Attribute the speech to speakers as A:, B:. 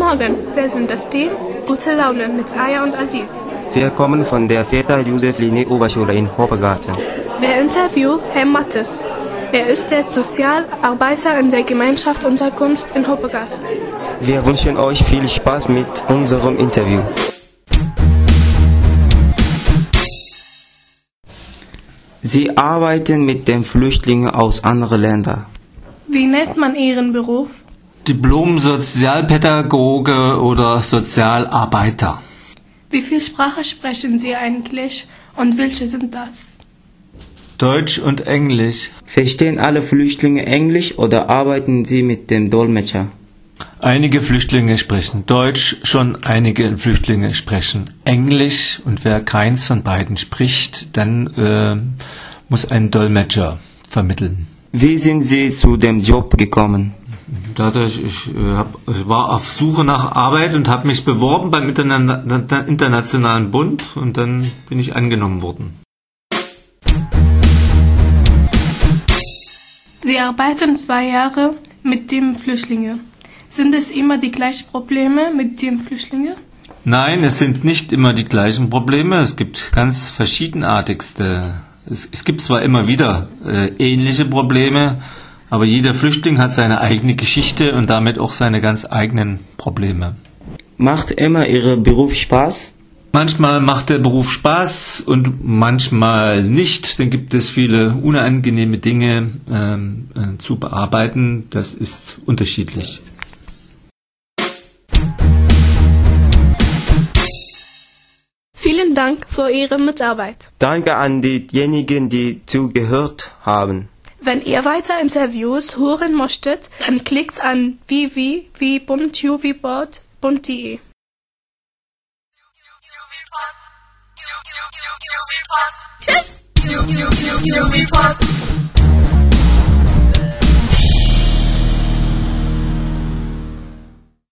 A: Morgen, wir sind das Team Gute Laune mit Aya und Aziz.
B: Wir kommen von der Peter-Josef-Linné-Oberschule in Hoppegarten.
A: Wir interviewen Herrn Mattes. Er ist der Sozialarbeiter in der Gemeinschaftsunterkunft in Hoppegarten.
B: Wir wünschen euch viel Spaß mit unserem Interview. Sie arbeiten mit den Flüchtlingen aus anderen Ländern.
A: Wie nennt man Ihren Beruf?
C: Diplom-Sozialpädagoge oder Sozialarbeiter.
A: Wie viel Sprache sprechen Sie eigentlich und welche sind das?
C: Deutsch und Englisch.
B: Verstehen alle Flüchtlinge Englisch oder arbeiten sie mit dem Dolmetscher?
C: Einige Flüchtlinge sprechen Deutsch, schon einige Flüchtlinge sprechen Englisch und wer keins von beiden spricht, dann muss ein Dolmetscher vermitteln.
B: Wie sind Sie zu dem Job gekommen?
C: Dadurch, ich war auf Suche nach Arbeit und habe mich beworben beim Internationalen Bund und dann bin ich angenommen worden.
A: Sie arbeiten 2 Jahre mit den Flüchtlingen. Sind es immer die gleichen Probleme mit den Flüchtlingen?
C: Nein, es sind nicht immer die gleichen Probleme. Es gibt ganz verschiedenartigste. Es gibt zwar immer wieder ähnliche Probleme, aber jeder Flüchtling hat seine eigene Geschichte und damit auch seine ganz eigenen Probleme.
B: Macht immer Ihr Beruf Spaß?
C: Manchmal macht der Beruf Spaß und manchmal nicht. Dann gibt es viele unangenehme Dinge zu bearbeiten. Das ist unterschiedlich.
A: Vielen Dank für Ihre Mitarbeit.
B: Danke an diejenigen, die zugehört haben.
A: Wenn ihr weiter Interviews hören möchtet, dann klickt an www.juvipod.de.
D: Tschüss!